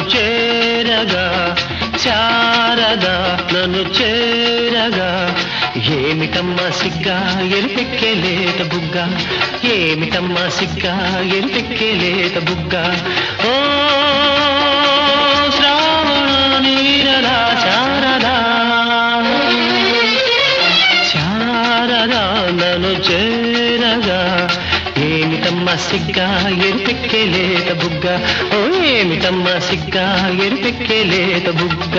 చేరగా శారదా నన్ను చేరగా ఏమిటమ్మా సిగ్గా ఎరిపెక్కేలేత బుగ్గ ఏమిటమ్మా సిగ్గా ఎరిపెక్కేలేత బుగ్గ ఓ శ్రావణ నీరదా శారదా శారదా నన్ను చేరగా ఏమిటమ్మా సిగ్గా ఎరిపెక్కేలేత బుగ్గ ఓ ఏమిటమ్మా సిగ్గా ఎరిపెక్కేలేత బుగ్గ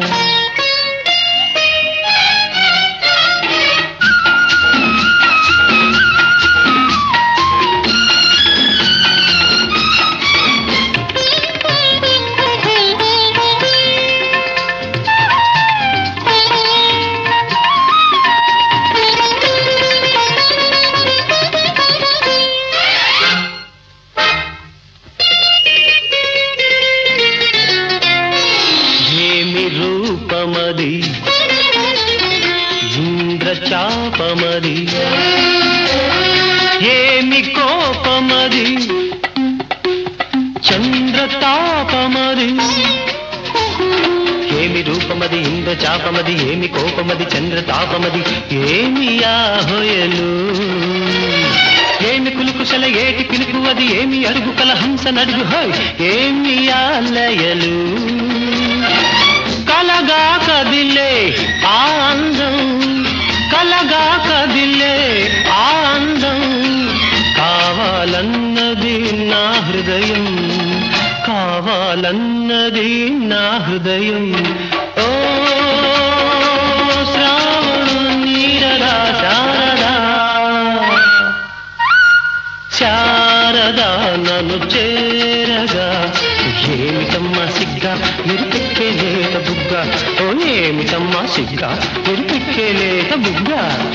రూపమది ఇంద్రచాపమది ఏమి కోపమది చంద్రతాపమది ఏమి రూపమది ఇంద్రచాపమది ఏమి కోపమది చంద్రతాపమది ఏమి ఆహోయలు ఏమి కులుకుశల ఏటి పిలుపు అది ఏమి అడుగు కల హంస నడుగు హోయ్ ఏమి ఆలయలు కలగా కదిలే ఆనందం కలగా కదిలే ఆనందం కావాలన్నది నా హృదయం కావాలన్నది నా హృదయం ఓ శ్రావణ నీరదా శారదా శారదా నన్ను చేరగా ఏమిటమ్మా సిగ్గా ఎరిపెక్కేలేత బుగ్గ ఓ ఏమిటమ్మా సిగ్గా ఎరిపెక్కేలేత బుగ్గ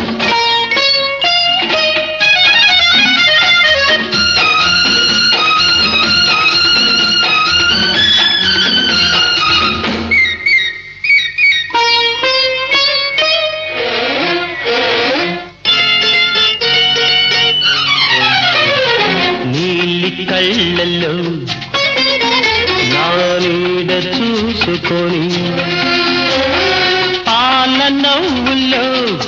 నీలి కళ్ళల్లో నా నీడ చూసుకొని పాల నవ్వుల్లో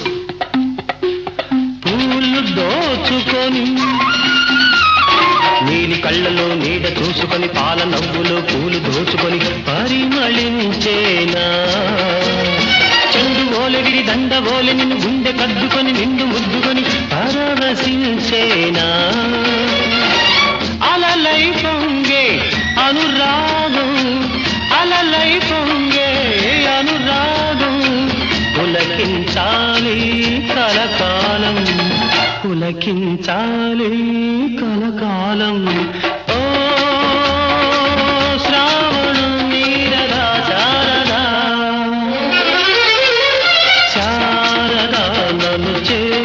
పూలు దోచుకొని నీలి కళ్ళలో నీడ చూసుకొని పాల నవ్వులో పూలు దోచుకొని పరిమళించేనా చెండు ఓలెగిరి దండ ఓలె నిన్ను గుండె కద్దుకొని నిండు ముద్దుకొని పరవశించేనా అలలై పొంగే అనురాగం అలలై పొంగే అనురాగం పులకించాలి కలకాలం పులకించాలి కలకాలం ఓ శ్రావణ నీరదా శారదా శారదా నన్ను